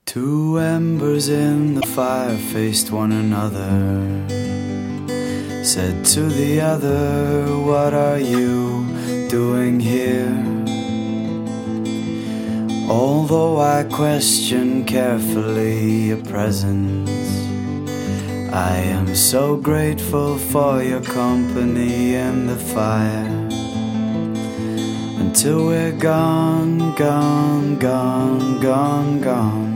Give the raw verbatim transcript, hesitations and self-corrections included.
Two embers in the fire faced one another, said to the other, "What are you doing here?" Although I question carefully your presence, I am so grateful for your company in the fire. Until we're gone, gone, gone, gone, gone.